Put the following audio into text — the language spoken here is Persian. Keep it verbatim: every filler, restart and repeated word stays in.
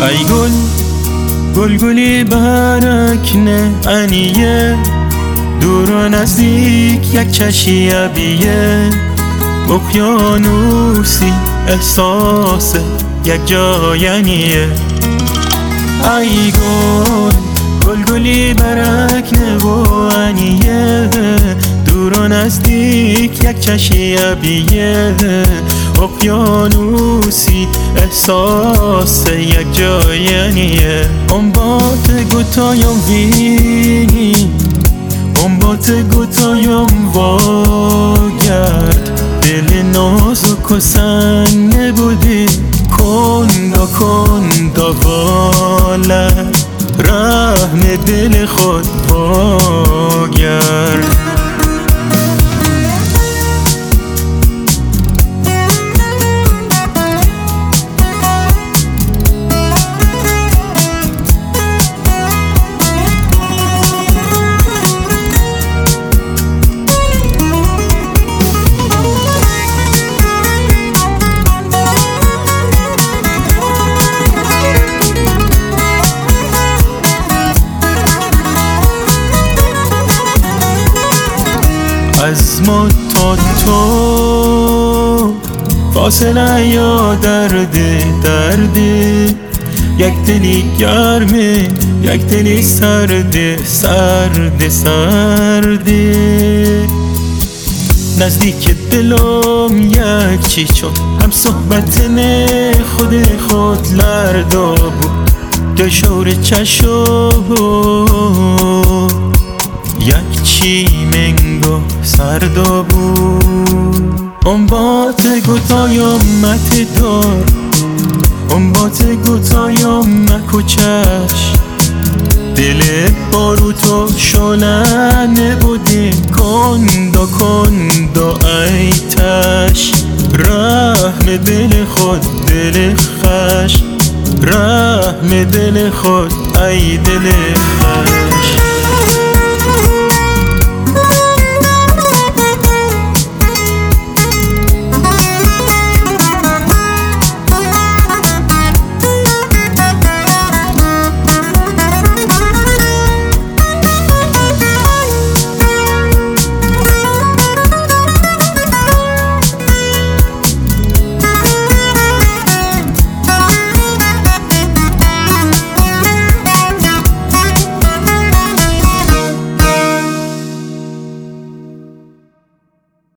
ای گل گل گلی برکنه انیه، دور و نزدیک یک چشی ابیه، اقیانوسی احساس یک جاینیه. ای گل گل گلی برکنه و انیه، دور و نزدیک یک چشی ابیه، اقیانوسی احساس یک جاینیه. اون بات گوتایم وینی، اون بات گوتایم واگرد، دل نازک و سنگ بودی کندا کندا واله، رحم دل خود واگرد. از ما تا تو فاصله یا درد درد، یک دلی گرمه یک دلی سرد سرد سرد، نزدیک دلم یک چی شد، هم صحبتن خود خود لردا بود، دو شور چشم یک چی منگو سردا بود. اون بات گوتایم مت دار، اون بات گوتایم مکو چش، دل بارو تو شلنه بودی کندا کندا ای تش، رحم دل خود دل خش، رحم دل خود ای دل خش.